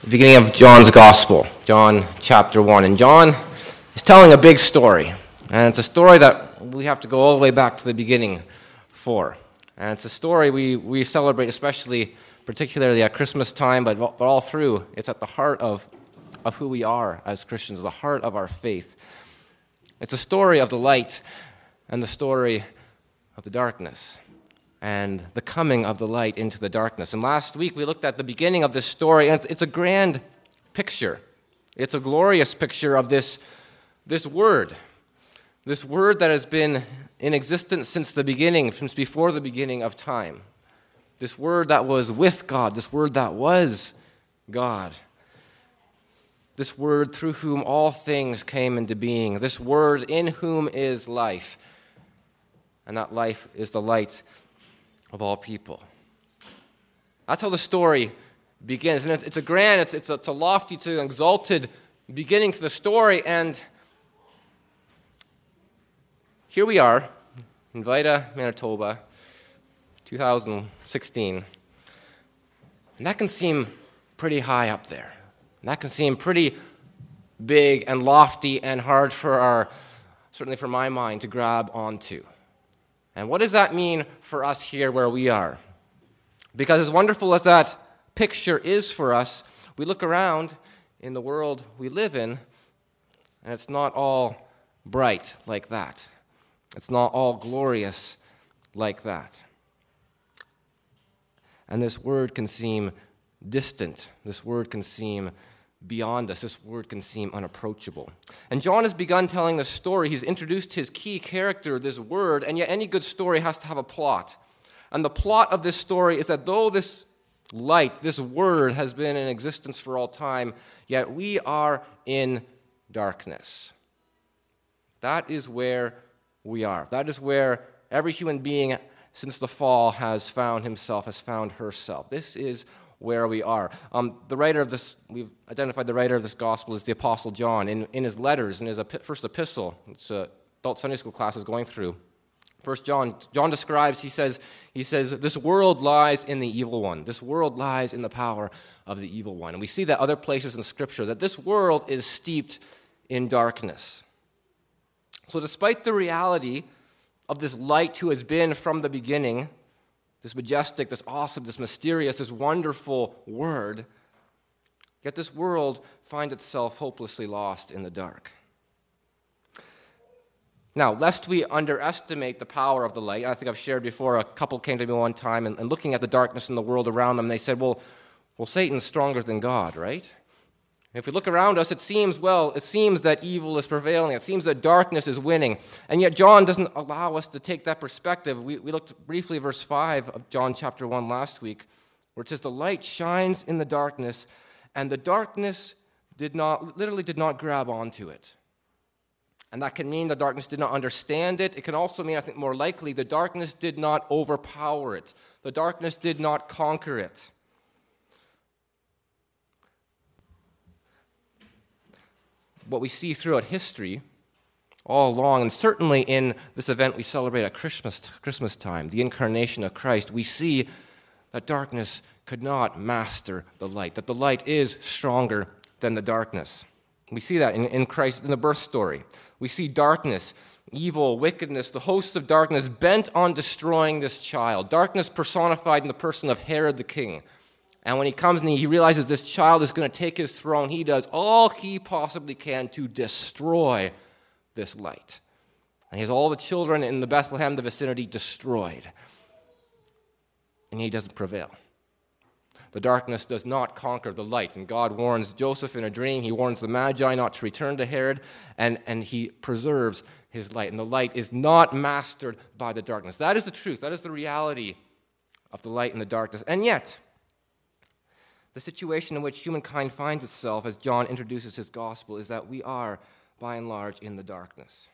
the beginning of John's Gospel, John chapter 1. And John is telling a big story. And it's a story that we have to go all the way back to the beginning for. And it's a story we celebrate, particularly at Christmas time, but all through. It's at the heart of who we are as Christians, the heart of our faith. It's a story of the light and the story of the darkness, and the coming of the light into the darkness. And last week we looked at the beginning of this story, and it's a grand picture. It's a glorious picture of this word that has been in existence since the beginning, since before the beginning of time. This word that was with God, this word that was God. This word through whom all things came into being. This word in whom is life. And that life is the light of all people. That's how the story begins. And it's a grand, it's a lofty, it's an exalted beginning to the story. And here we are, in Vida, Manitoba, 2016. And that can seem pretty high up there. And that can seem pretty big and lofty and hard certainly for my mind, to grab onto. And what does that mean for us here where we are? Because as wonderful as that picture is for us, we look around in the world we live in, and it's not all bright like that. It's not all glorious like that. And this word can seem distant. This word can seem beyond us. This word can seem unapproachable. And John has begun telling the story. He's introduced his key character, this word, and yet any good story has to have a plot. And the plot of this story is that though this light, this word, has been in existence for all time, yet we are in darkness. That is where we are. That is where every human being since the fall has found himself, has found herself. This is where we are. We've identified the writer of this gospel as the Apostle John. In his letters, in his first epistle, it's adult Sunday school class is going through. First John describes, he says, this world lies in the evil one. This world lies in the power of the evil one. And we see that other places in Scripture, that this world is steeped in darkness. So despite the reality of this light who has been from the beginning, this majestic, this awesome, this mysterious, this wonderful word, yet this world finds itself hopelessly lost in the dark. Now, lest we underestimate the power of the light, I think I've shared before, a couple came to me one time and looking at the darkness in the world around them, they said, well, Satan's stronger than God, right? If we look around us, it seems that evil is prevailing. It seems that darkness is winning. And yet John doesn't allow us to take that perspective. We looked briefly at verse 5 of John chapter 1 last week, where it says, the light shines in the darkness, and the darkness did not grab onto it. And that can mean the darkness did not understand it. It can also mean, I think more likely, the darkness did not overpower it. The darkness did not conquer it. What we see throughout history all along, and certainly in this event we celebrate at Christmas time, the incarnation of Christ, we see that darkness could not master the light, that the light is stronger than the darkness. We see that in Christ, in the birth story. We see darkness, evil, wickedness, the hosts of darkness bent on destroying this child. Darkness personified in the person of Herod the king. And when he comes and he realizes this child is going to take his throne, he does all he possibly can to destroy this light. And he has all the children in the Bethlehem, the vicinity, destroyed. And he doesn't prevail. The darkness does not conquer the light. And God warns Joseph in a dream. He warns the Magi not to return to Herod. And he preserves his light. And the light is not mastered by the darkness. That is the truth. That is the reality of the light and the darkness. And yet, the situation in which humankind finds itself as John introduces his gospel is that we are, by and large, in the darkness.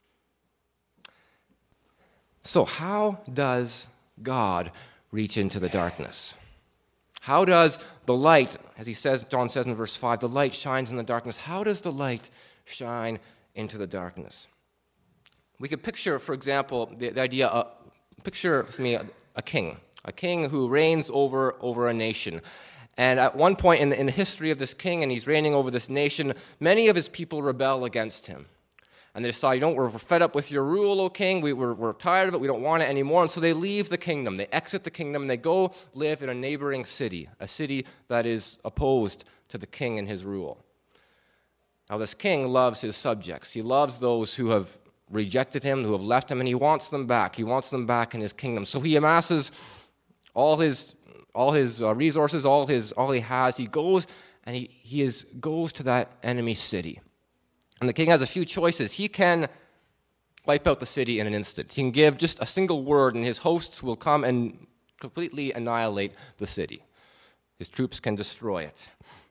So how does God reach into the darkness? How does the light, as John says in verse 5, the light shines in the darkness. How does the light shine into the darkness? We could picture, for example, the idea, picture with me a king who reigns over a nation. And at one point in the history of this king, and he's reigning over this nation, many of his people rebel against him. And they decide, we're fed up with your rule, O king. We're tired of it. We don't want it anymore. And so they leave the kingdom. They exit the kingdom, and they go live in a neighboring city, a city that is opposed to the king and his rule. Now, this king loves his subjects. He loves those who have rejected him, who have left him, and he wants them back. He wants them back in his kingdom. So he amasses all his resources, all he has. He goes and he goes to that enemy city. And the king has a few choices. He can wipe out the city in an instant. He can give just a single word, and his hosts will come and completely annihilate the city. His troops can destroy it.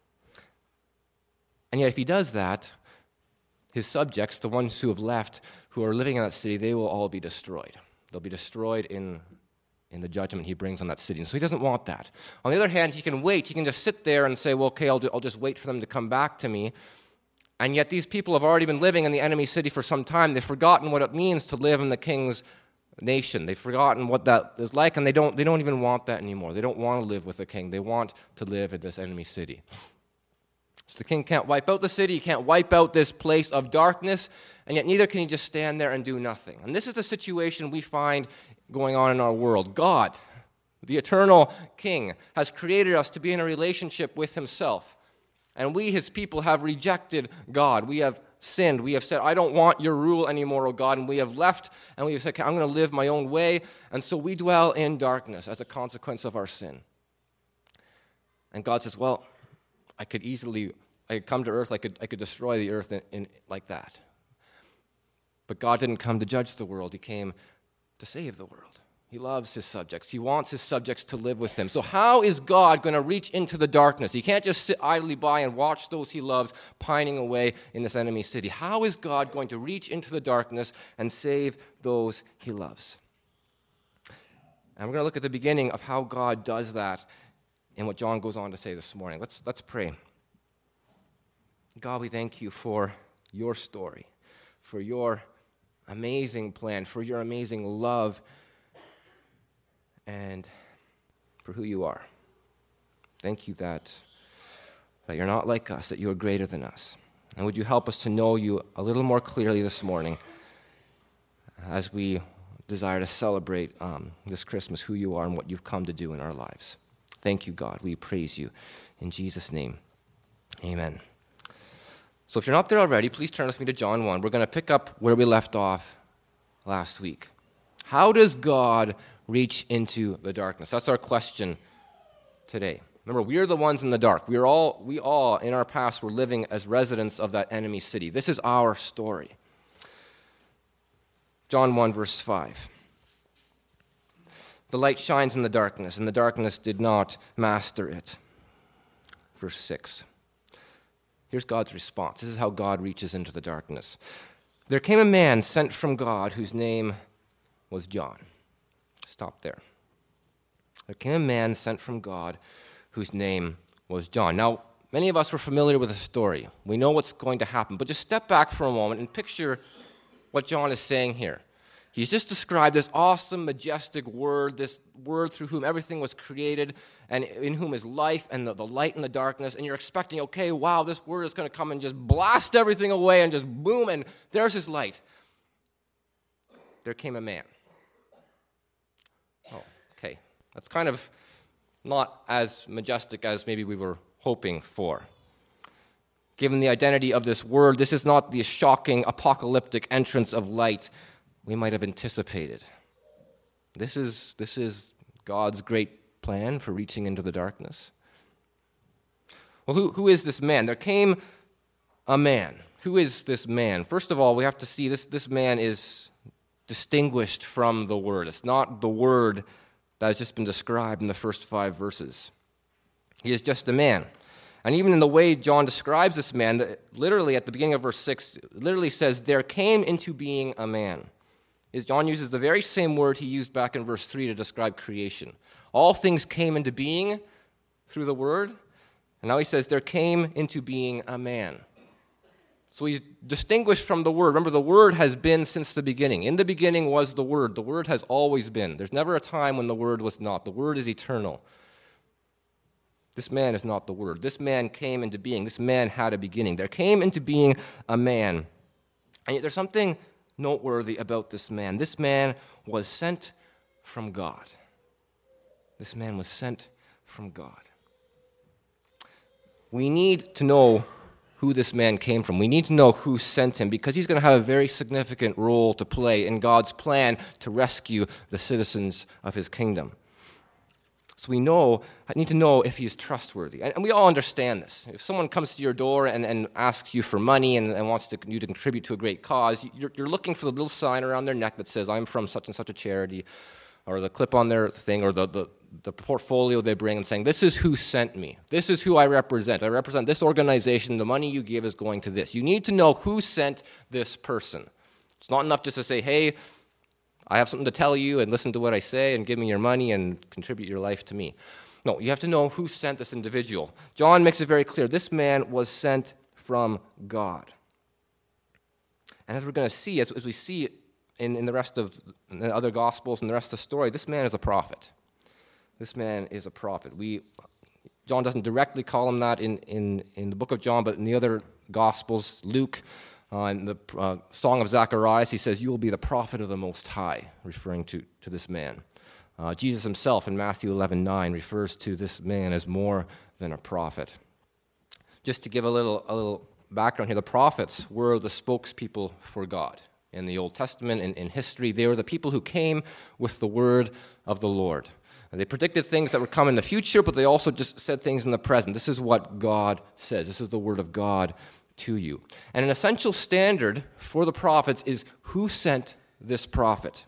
And yet if he does that, his subjects, the ones who have left, who are living in that city, they will all be destroyed. They'll be destroyed in the judgment he brings on that city. And so he doesn't want that. On the other hand, he can wait. He can just sit there and say, well, okay, I'll just wait for them to come back to me. And yet these people have already been living in the enemy city for some time. They've forgotten what it means to live in the king's nation. They've forgotten what that is like, and they don't even want that anymore. They don't want to live with the king. They want to live in this enemy city. So the king can't wipe out the city. He can't wipe out this place of darkness, and yet neither can he just stand there and do nothing. And this is the situation we find going on in our world. God, the eternal king, has created us to be in a relationship with himself. And we, his people, have rejected God. We have sinned. We have said, I don't want your rule anymore, O God. And we have left, and we have said, I'm going to live my own way. And so we dwell in darkness as a consequence of our sin. And God says, well, I could come to earth, I could destroy the earth in like that. But God didn't come to judge the world. He came to save the world. He loves his subjects. He wants his subjects to live with him. So how is God going to reach into the darkness? He can't just sit idly by and watch those he loves pining away in this enemy city. How is God going to reach into the darkness and save those he loves? And we're going to look at the beginning of how God does that in what John goes on to say this morning. Let's pray. God, we thank you for your story, for your amazing plan, for your amazing love, and for who you are. Thank you that you're not like us, that you are greater than us. And would you help us to know you a little more clearly this morning as we desire to celebrate this Christmas, who you are and what you've come to do in our lives. Thank you, God. We praise you. In Jesus' name, amen. So if you're not there already, please turn with me to John 1. We're going to pick up where we left off last week. How does God reach into the darkness? That's our question today. Remember, we are the ones in the dark. We all in our past were living as residents of that enemy city. This is our story. John 1, verse 5. The light shines in the darkness, and the darkness did not master it. Verse 6. Here's God's response. This is how God reaches into the darkness. There came a man sent from God whose name was John. Stop there. There came a man sent from God whose name was John. Now, many of us were familiar with the story. We know what's going to happen. But just step back for a moment and picture what John is saying here. He's just described this awesome, majestic word, this word through whom everything was created and in whom is life and the light and the darkness. And you're expecting, okay, wow, this word is going to come and just blast everything away and just boom, and there's his light. There came a man. Oh, okay. That's kind of not as majestic as maybe we were hoping for. Given the identity of this word, this is not the shocking, apocalyptic entrance of light we might have anticipated. This is God's great plan for reaching into the darkness. Well, who is this man? There came a man. Who is this man? First of all, we have to see this man is distinguished from the word. It's not the word that has just been described in the first 5 verses. He is just a man. And even in the way John describes this man, literally at the beginning of verse 6, literally says, there came into being a man. John uses the very same word he used back in verse 3 to describe creation. All things came into being through the word, and now he says there came into being a man. So he's distinguished from the word. Remember, the word has been since the beginning. In the beginning was the word. The word has always been. There's never a time when the word was not. The word is eternal. This man is not the Word. This man came into being. This man had a beginning. There came into being a man. And yet there's something noteworthy about this man. This man was sent from God. This man was sent from God. We need to know who this man came from. We need to know who sent him, because he's going to have a very significant role to play in God's plan to rescue the citizens of his kingdom. So I need to know if he is trustworthy. And we all understand this. If someone comes to your door and asks you for money and wants you to contribute to a great cause, you're looking for the little sign around their neck that says, I'm from such and such a charity, or the clip on their thing, or the portfolio they bring and saying, this is who sent me. This is who I represent. I represent this organization. The money you give is going to this. You need to know who sent this person. It's not enough just to say, hey, I have something to tell you, and listen to what I say, and give me your money, and contribute your life to me. No, you have to know who sent this individual. John makes it very clear. This man was sent from God. And as we're going to see, as we see in the rest of the other Gospels and the rest of the story, this man is a prophet. This man is a prophet. John doesn't directly call him that in the book of John, but in the other Gospels, Luke, in the Song of Zacharias, he says, you will be the prophet of the Most High, referring to this man. Jesus himself in Matthew 11:9 refers to this man as more than a prophet. Just to give a little background here, the prophets were the spokespeople for God. In the Old Testament, in history, they were the people who came with the word of the Lord. And they predicted things that would come in the future, but they also just said things in the present. This is what God says. This is the word of God to you. And an essential standard for the prophets is who sent this prophet?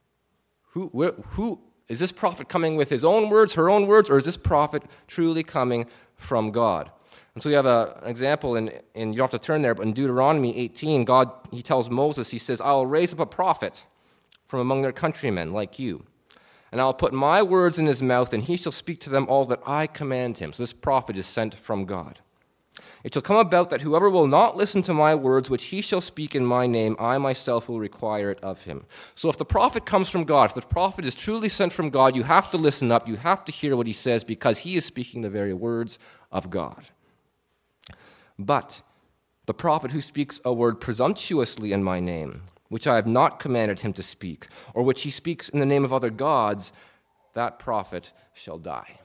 Who is this prophet coming with his own words, her own words, or is this prophet truly coming from God? And so we have an example in you don't have to turn there, but in Deuteronomy 18, God, he tells Moses, he says, I will raise up a prophet from among their countrymen like you. And I'll put my words in his mouth, and he shall speak to them all that I command him. So this prophet is sent from God. It shall come about that whoever will not listen to my words, which he shall speak in my name, I myself will require it of him. So if the prophet comes from God, if the prophet is truly sent from God, you have to listen up. You have to hear what he says, because he is speaking the very words of God. But the prophet who speaks a word presumptuously in my name, which I have not commanded him to speak, or which he speaks in the name of other gods, that prophet shall die.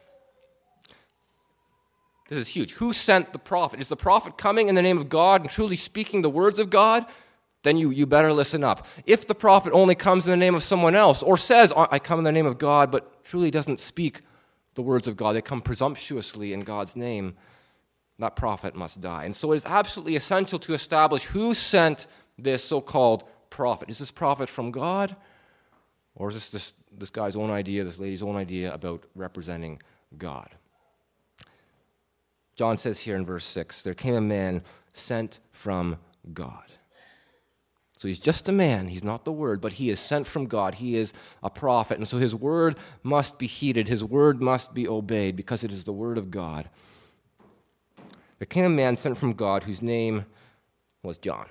This is huge. Who sent the prophet? Is the prophet coming in the name of God and truly speaking the words of God? Then you better listen up. If the prophet only comes in the name of someone else, or says, I come in the name of God, but truly doesn't speak the words of God, they come presumptuously in God's name, that prophet must die. And so it is absolutely essential to establish who sent this so-called prophet. Is this prophet from God? Or is this guy's own idea, this lady's own idea about representing God? John says here in verse 6, there came a man sent from God. So he's just a man. He's not the Word, but he is sent from God. He is a prophet. And so his word must be heeded. His word must be obeyed, because it is the word of God. There came a man sent from God whose name was John.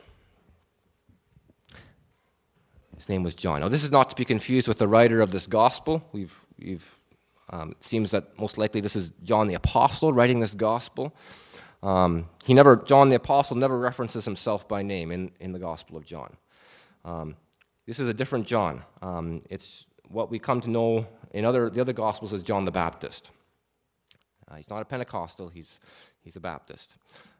His name was John. Now, this is not to be confused with the writer of this gospel. It seems that most likely this is John the Apostle writing this gospel. John the Apostle never references himself by name in the Gospel of John. This is a different John. It's what we come to know in the other Gospels as John the Baptist. He's not a Pentecostal. He's a Baptist.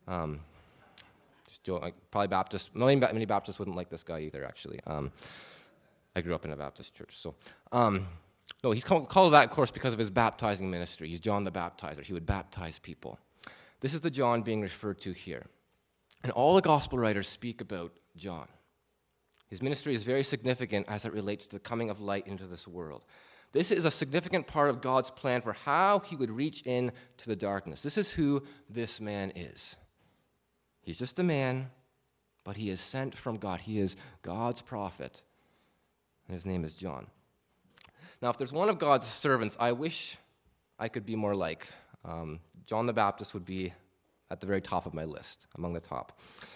Probably Baptist. Many Baptists wouldn't like this guy either, actually. I grew up in a Baptist church. So, no, he's called that, of course, because of his baptizing ministry. He's John the Baptizer. He would baptize people. This is the John being referred to here. And all the gospel writers speak about John. His ministry is very significant as it relates to the coming of light into this world. This is a significant part of God's plan for how he would reach into the darkness. This is who this man is. He's just a man, but he is sent from God. He is God's prophet. And his name is John. Now, if there's one of God's servants I wish I could be more like, John the Baptist would be at the very top of my list, among the top.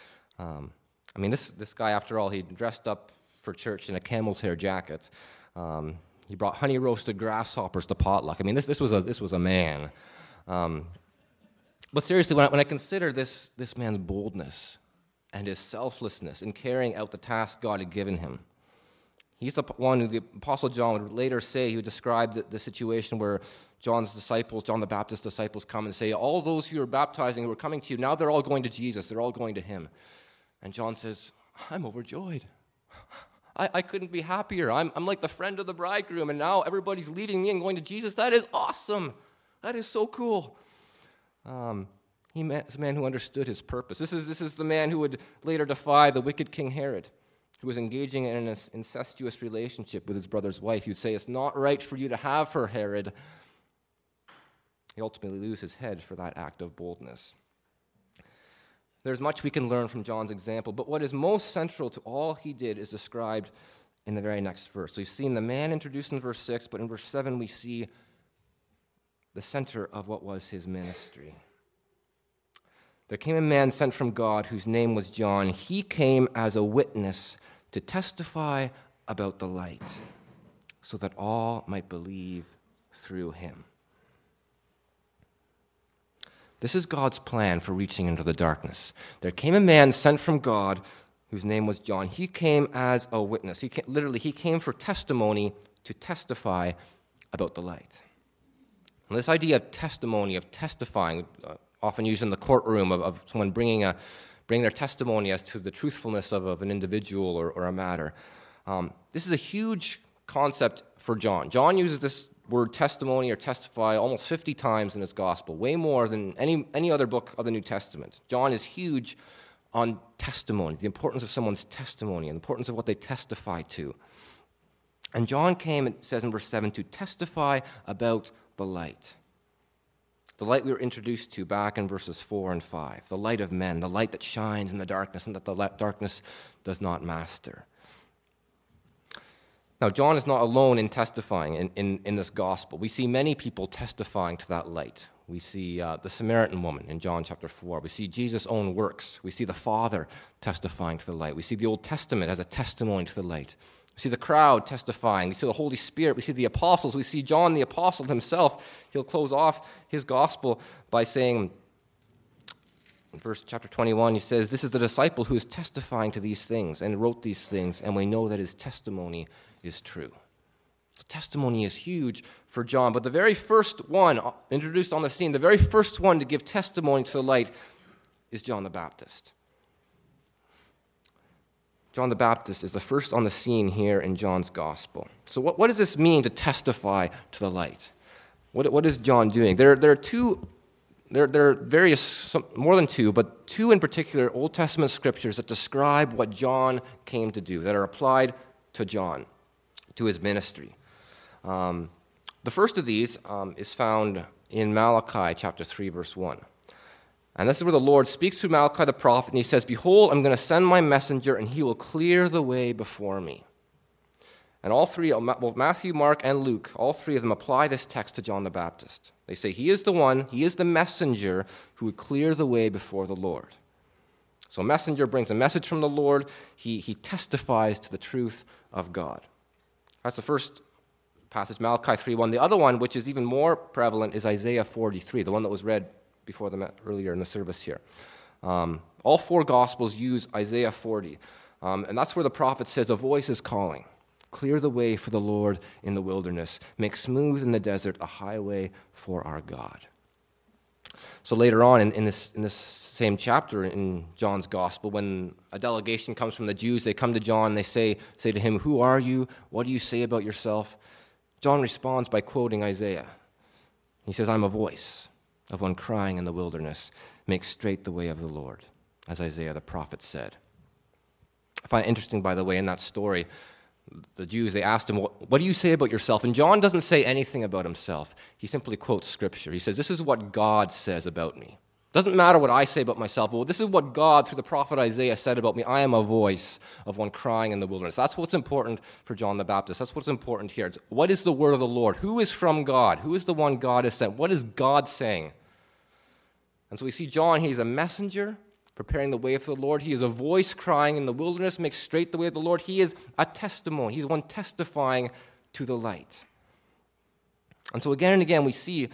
This guy, after all, he dressed up for church in a camel's hair jacket. He brought honey-roasted grasshoppers to potluck. This was a man. But seriously, when I consider this man's boldness and his selflessness in carrying out the task God had given him, he's the one who the Apostle John would later say, he would describe the situation where John the Baptist's disciples come and say, all those who are baptizing, who are coming to you, now they're all going to Jesus, they're all going to him. And John says, I'm overjoyed. I couldn't be happier. I'm like the friend of the bridegroom, and now everybody's leaving me and going to Jesus. That is awesome. That is so cool. He's a man who understood his purpose. This is the man who would later defy the wicked King Herod, who was engaging in an incestuous relationship with his brother's wife. He would say, it's not right for you to have her, Herod. He ultimately loses his head for that act of boldness. There's much we can learn from John's example, but what is most central to all he did is described in the very next verse. So you've seen the man introduced in verse 6, but in verse 7 we see the center of what was his ministry. There came a man sent from God whose name was John. He came as a witness to testify about the light, so that all might believe through him. This is God's plan for reaching into the darkness. There came a man sent from God whose name was John. He came as a witness. He came for testimony to testify about the light. And this idea of testimony, of testifying, often used in the courtroom of someone bringing their testimony as to the truthfulness of an individual or a matter. This is a huge concept for John. John uses this word testimony or testify almost 50 times in his gospel, way more than any other book of the New Testament. John is huge on testimony, the importance of someone's testimony, and the importance of what they testify to. And John came, it says in verse 7, to testify about the light. The light we were introduced to back in verses 4 and 5, the light of men, the light that shines in the darkness and that the darkness does not master. Now, John is not alone in testifying in this gospel. We see many people testifying to that light. We see the Samaritan woman in John chapter 4. We see Jesus' own works. We see the Father testifying to the light. We see the Old Testament as a testimony to the light. We see the crowd testifying. We see the Holy Spirit. We see the apostles. We see John the apostle himself. He'll close off his gospel by saying, in verse chapter 21, he says, this is the disciple who is testifying to these things and wrote these things, and we know that his testimony is true. The testimony is huge for John, but the very first one introduced on the scene, the very first one to give testimony to the light is John the Baptist. John the Baptist is the first on the scene here in John's gospel. So what does this mean to testify to the light? What is John doing? There are various, more than two, but two in particular Old Testament scriptures that describe what John came to do, that are applied to John, to his ministry. The first of these is found in Malachi chapter 3, verse 1. And this is where the Lord speaks to Malachi the prophet, and he says, behold, I'm going to send my messenger, and he will clear the way before me. And all three, both Matthew, Mark, and Luke, all three of them apply this text to John the Baptist. They say he is the one, he is the messenger who would clear the way before the Lord. So a messenger brings a message from the Lord. He testifies to the truth of God. That's the first passage, Malachi 3:1. The other one, which is even more prevalent, is Isaiah 43, the one that was read before earlier in the service here. All four Gospels use Isaiah 40, and that's where the prophet says, a voice is calling. Clear the way for the Lord in the wilderness. Make smooth in the desert a highway for our God. So later on in this same chapter in John's gospel, when a delegation comes from the Jews, they come to John and they say to him, who are you? What do you say about yourself? John responds by quoting Isaiah. He says, I'm a voice of one crying in the wilderness, make straight the way of the Lord, as Isaiah the prophet said. I find it interesting, by the way, in that story, the Jews, they asked him, what do you say about yourself? And John doesn't say anything about himself. He simply quotes Scripture. He says, this is what God says about me. Doesn't matter what I say about myself. Well, this is what God, through the prophet Isaiah, said about me. I am a voice of one crying in the wilderness. That's what's important for John the Baptist. That's what's important here. It's, what is the word of the Lord? Who is from God? Who is the one God has sent? What is God saying? And so we see John, he's a messenger preparing the way for the Lord. He is a voice crying in the wilderness, make straight the way of the Lord. He is a testimony. He's one testifying to the light. And so again and again we see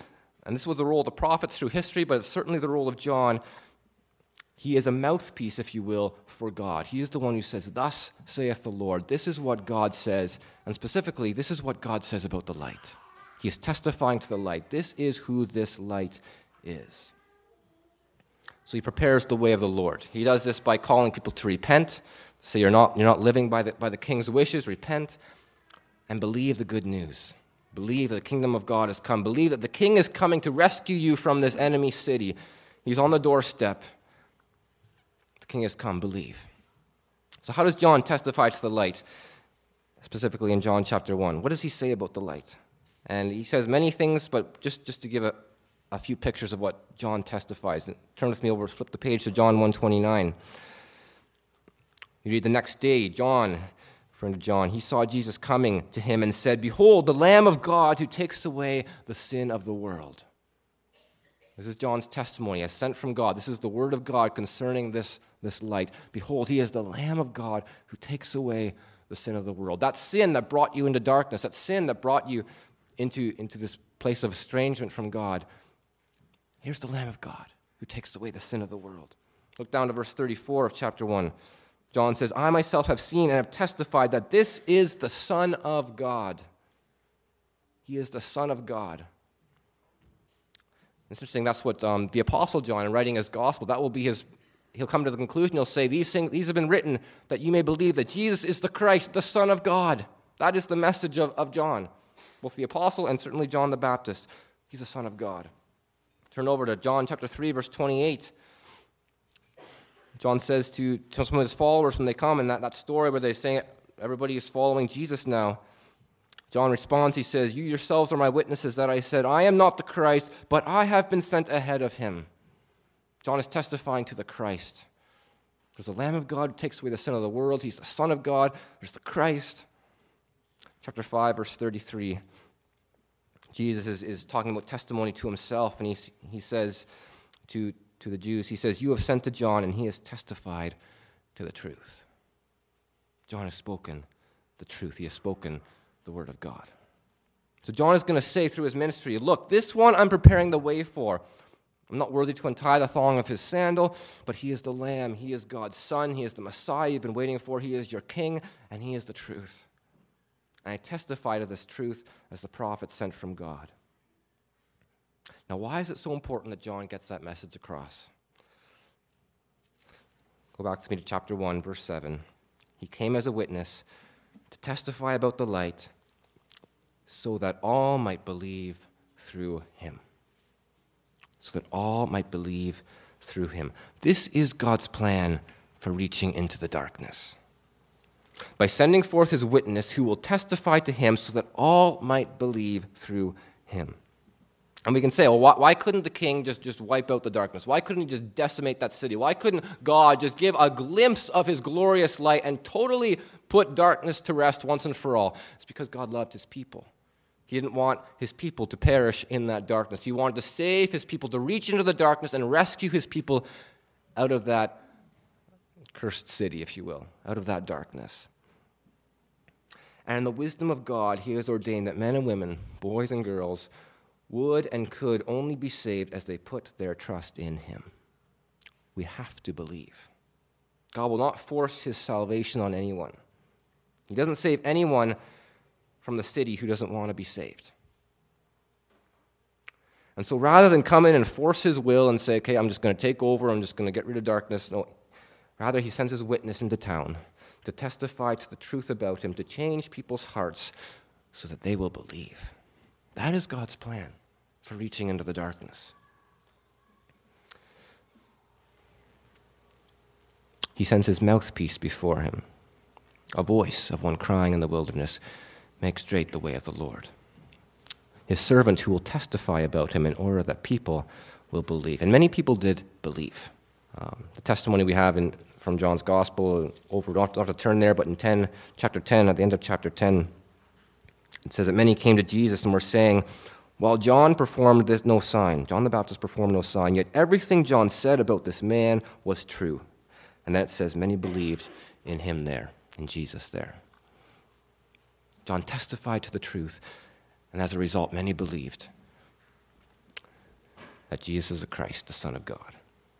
And this was the role of the prophets through history, but it's certainly the role of John. He is a mouthpiece, if you will, for God. He is the one who says, "Thus saith the Lord." This is what God says, and specifically, this is what God says about the light. He is testifying to the light. This is who this light is. So he prepares the way of the Lord. He does this by calling people to repent, say you're not living by the king's wishes. Repent and believe the good news. Believe that the kingdom of God has come. Believe that the king is coming to rescue you from this enemy city. He's on the doorstep. The king has come. Believe. So how does John testify to the light? Specifically in John chapter 1. What does he say about the light? And he says many things, but just to give a few pictures of what John testifies. Turn with me over, flip the page to John 1:29. You read, the next day, John, friend of John, he saw Jesus coming to him and said, "Behold, the Lamb of God who takes away the sin of the world." This is John's testimony, as sent from God. This is the word of God concerning this light. Behold, he is the Lamb of God who takes away the sin of the world. That sin that brought you into darkness, that sin that brought you into this place of estrangement from God. Here's the Lamb of God who takes away the sin of the world. Look down to verse 34 of chapter 1. John says, "I myself have seen and have testified that this is the Son of God." He is the Son of God. It's interesting, that's what the Apostle John, in writing his gospel, that will be he'll come to the conclusion, he'll say, these have been written that you may believe that Jesus is the Christ, the Son of God. That is the message of John, both the Apostle and certainly John the Baptist. He's the Son of God. Turn over to John chapter 3, verse 28. John says to some of his followers when they come in that story where they say everybody is following Jesus now. John responds, he says, "You yourselves are my witnesses that I said, I am not the Christ, but I have been sent ahead of him." John is testifying to the Christ. There's the Lamb of God who takes away the sin of the world. He's the Son of God. There's the Christ. Chapter 5, verse 33. Jesus is talking about testimony to himself, and he says to the Jews, he says, "You have sent to John, and he has testified to the truth." John has spoken the truth. He has spoken the word of God. So John is going to say through his ministry, "Look, this one I'm preparing the way for. I'm not worthy to untie the thong of his sandal, but he is the Lamb. He is God's Son. He is the Messiah you've been waiting for. He is your King, and he is the truth. And I testify to this truth as the prophet sent from God." Now, why is it so important that John gets that message across? Go back with me to chapter 1, verse 7. "He came as a witness to testify about the light so that all might believe through him." So that all might believe through him. This is God's plan for reaching into the darkness. By sending forth his witness who will testify to him so that all might believe through him. And we can say, well, why couldn't the king just wipe out the darkness? Why couldn't he just decimate that city? Why couldn't God just give a glimpse of his glorious light and totally put darkness to rest once and for all? It's because God loved his people. He didn't want his people to perish in that darkness. He wanted to save his people, to reach into the darkness and rescue his people out of that cursed city, if you will, out of that darkness. And in the wisdom of God, he has ordained that men and women, boys and girls, would and could only be saved as they put their trust in him. We have to believe. God will not force his salvation on anyone. He doesn't save anyone from the city who doesn't want to be saved. And so rather than come in and force his will and say, okay, I'm just going to take over, I'm just going to get rid of darkness, no, rather he sends his witness into town to testify to the truth about him, to change people's hearts so that they will believe. That is God's plan for reaching into the darkness. He sends his mouthpiece before him, a voice of one crying in the wilderness, "Make straight the way of the Lord." His servant who will testify about him in order that people will believe. And many people did believe. The testimony we have from John's Gospel, not to turn there, but in chapter 10, at the end of chapter 10, it says that many came to Jesus and were saying, "While John performed no sign, John the Baptist performed no sign, yet everything John said about this man was true." And then it says many believed in him there, in Jesus there. John testified to the truth, and as a result, many believed. that Jesus is the Christ, the Son of God.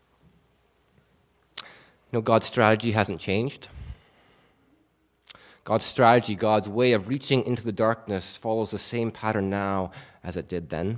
God's strategy hasn't changed. God's strategy, God's way of reaching into the darkness follows the same pattern now as it did then.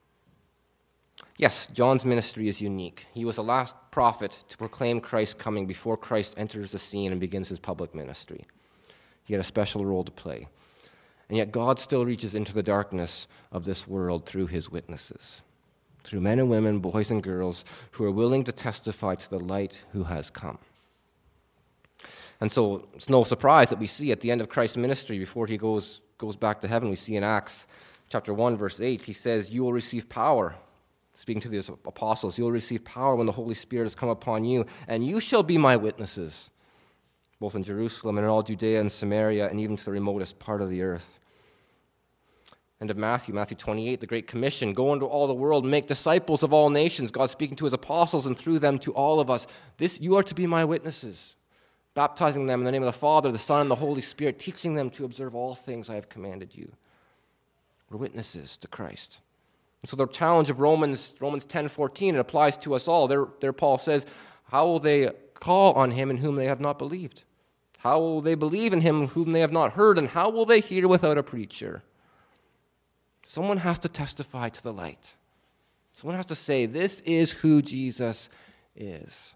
Yes, John's ministry is unique. He was the last prophet to proclaim Christ's coming before Christ enters the scene and begins his public ministry. He had a special role to play. And yet God still reaches into the darkness of this world through his witnesses, through men and women, boys and girls, who are willing to testify to the light who has come. And so it's no surprise that we see at the end of Christ's ministry, before he goes back to heaven, we see in Acts chapter 1, verse 8, he says, "You will receive power," speaking to the apostles, "you will receive power when the Holy Spirit has come upon you, and you shall be my witnesses, both in Jerusalem and in all Judea and Samaria, and even to the remotest part of the earth." And of Matthew 28, the Great Commission, "Go into all the world and make disciples of all nations," God speaking to his apostles and through them to all of us. "You are to be my witnesses, baptizing them in the name of the Father, the Son, and the Holy Spirit, teaching them to observe all things I have commanded you." We're witnesses to Christ. And so the challenge of Romans 10:14, it applies to us all. There Paul says, "How will they call on him in whom they have not believed? How will they believe in him whom they have not heard? And how will they hear without a preacher?" Someone has to testify to the light. Someone has to say, this is who Jesus is.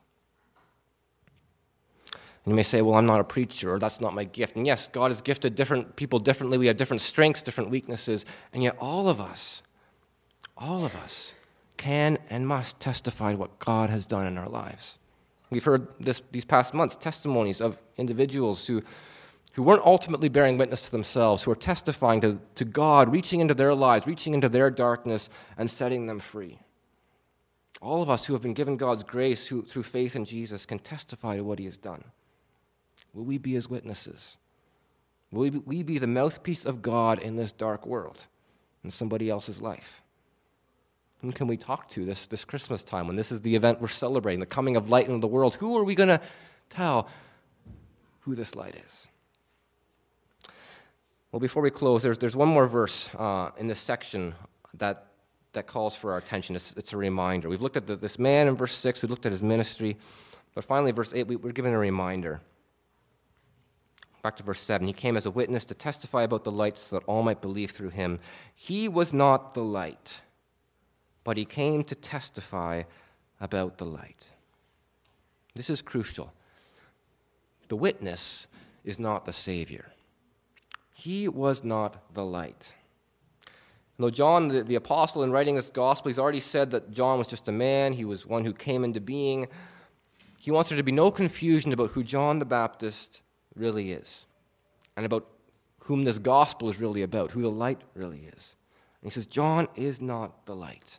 And you may say, well, I'm not a preacher, or that's not my gift. And yes, God has gifted different people differently. We have different strengths, different weaknesses. And yet all of us can and must testify to what God has done in our lives. We've heard these past months testimonies of individuals who weren't ultimately bearing witness to themselves, who are testifying to God, reaching into their lives, reaching into their darkness, and setting them free. All of us who have been given God's grace through faith in Jesus can testify to what he has done. Will we be his witnesses? Will we be the mouthpiece of God in this dark world, in somebody else's life? Whom can we talk to this Christmas time, when this is the event we're celebrating, the coming of light into the world? Who are we going to tell who this light is? Well, before we close, there's one more verse in this section that calls for our attention. It's a reminder. We've looked at this man in verse 6. We looked at his ministry. But finally, verse 8, we're given a reminder. Back to verse 7. "He came as a witness to testify about the light so that all might believe through him. He was not the light, but he came to testify about the light." This is crucial. The witness is not the Savior. He was not the light. Though John, the apostle, in writing this gospel, he's already said that John was just a man. He was one who came into being. He wants there to be no confusion about who John the Baptist really is, and about whom this gospel is really about, who the light really is. And he says, John is not the light.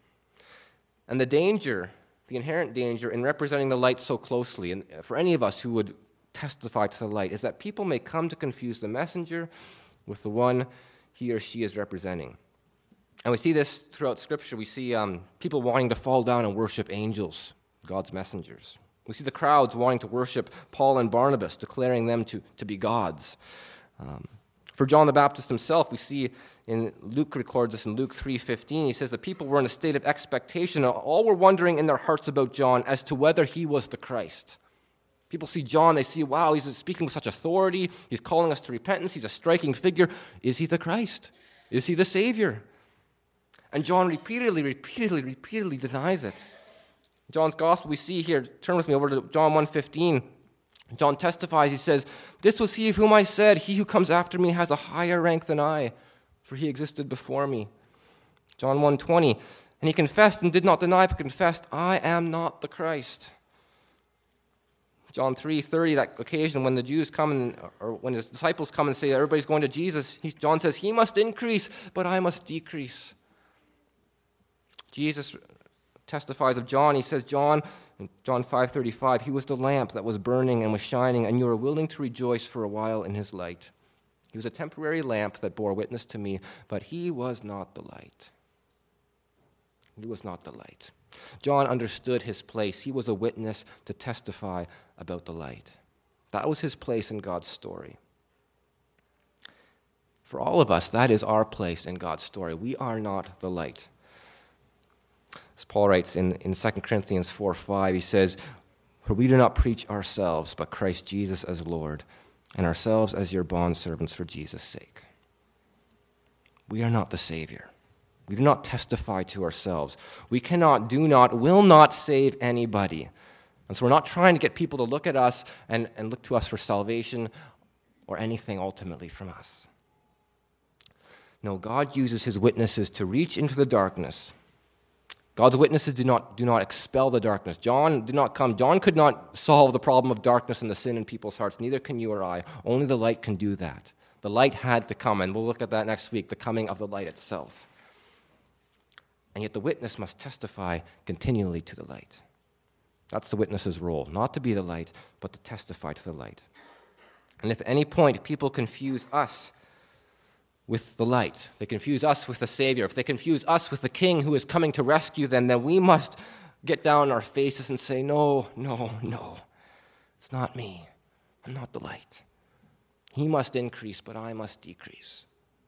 And the inherent danger in representing the light so closely, and for any of us who would testify to the light, is that people may come to confuse the messenger with the one he or she is representing. And we see this throughout Scripture. We see people wanting to fall down and worship angels, God's messengers. We see the crowds wanting to worship Paul and Barnabas, declaring them to be gods. For John the Baptist himself, we see Luke records this in Luke 3:15. He says the people were in a state of expectation. All were wondering in their hearts about John as to whether he was the Christ. People see John, they see, wow, he's speaking with such authority. He's calling us to repentance. He's a striking figure. Is he the Christ? Is he the Savior? And John repeatedly denies it. John's gospel we see here, turn with me over to John 1:15. John testifies, he says, "This was he of whom I said, he who comes after me has a higher rank than I, for he existed before me." John 1:20, "And he confessed and did not deny, but confessed, I am not the Christ." John 3:30, that occasion when the Jews come or when his disciples come and say everybody's going to Jesus, John says, "He must increase, but I must decrease." Jesus testifies of John. He says, in John 5:35, "He was the lamp that was burning and was shining, and you were willing to rejoice for a while in his light. He was a temporary lamp that bore witness to me, but he was not the light." He was not the light. John understood his place. He was a witness to testify about the light. That was his place in God's story. For all of us, that is our place in God's story. We are not the light. As Paul writes in 2 Corinthians 4:5, he says, "For we do not preach ourselves, but Christ Jesus as Lord, and ourselves as your bondservants for Jesus' sake." We are not the Savior. We do not testify to ourselves. We cannot, do not, will not save anybody. And so we're not trying to get people to look at us and look to us for salvation or anything ultimately from us. No, God uses his witnesses to reach into the darkness. God's witnesses do not expel the darkness. John did not come. John could not solve the problem of darkness and the sin in people's hearts. Neither can you or I. Only the light can do that. The light had to come, and we'll look at that next week, the coming of the light itself. And yet the witness must testify continually to the light. That's the witness's role, not to be the light, but to testify to the light. And if at any point people confuse us with the light, they confuse us with the Savior, if they confuse us with the King who is coming to rescue them, then we must get down on our faces and say, no, it's not me. I'm not the light. He must increase, but I must decrease.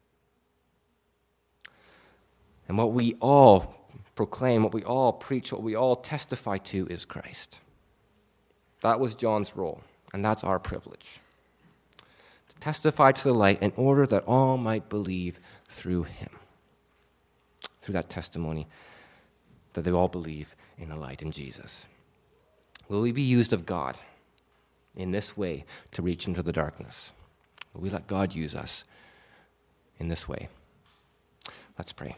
And what we all proclaim, what we all preach, what we all testify to is Christ. That was John's role, and that's our privilege. To testify to the light in order that all might believe through him. Through that testimony, that they all believe in the light in Jesus. Will we be used of God in this way to reach into the darkness? Will we let God use us in this way? Let's pray.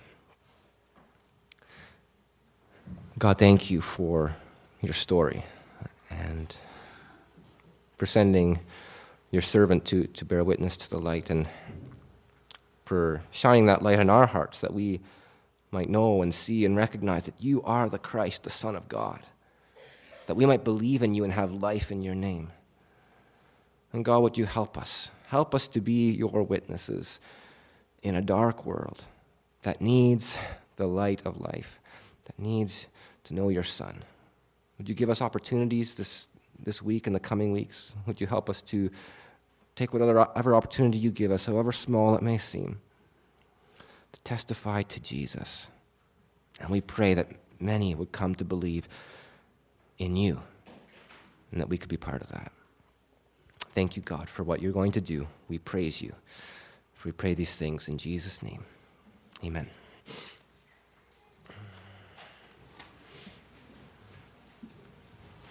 God, thank you for your story and for sending your servant to bear witness to the light, and for shining that light in our hearts that we might know and see and recognize that you are the Christ, the Son of God, that we might believe in you and have life in your name. And God, would you help us? Help us to be your witnesses in a dark world that needs the light of life, that needs to know your Son. Would you give us opportunities this week and the coming weeks? Would you help us to take whatever opportunity you give us, however small it may seem, to testify to Jesus? And we pray that many would come to believe in you and that we could be part of that. Thank you, God, for what you're going to do. We praise you. We pray these things in Jesus' name. Amen.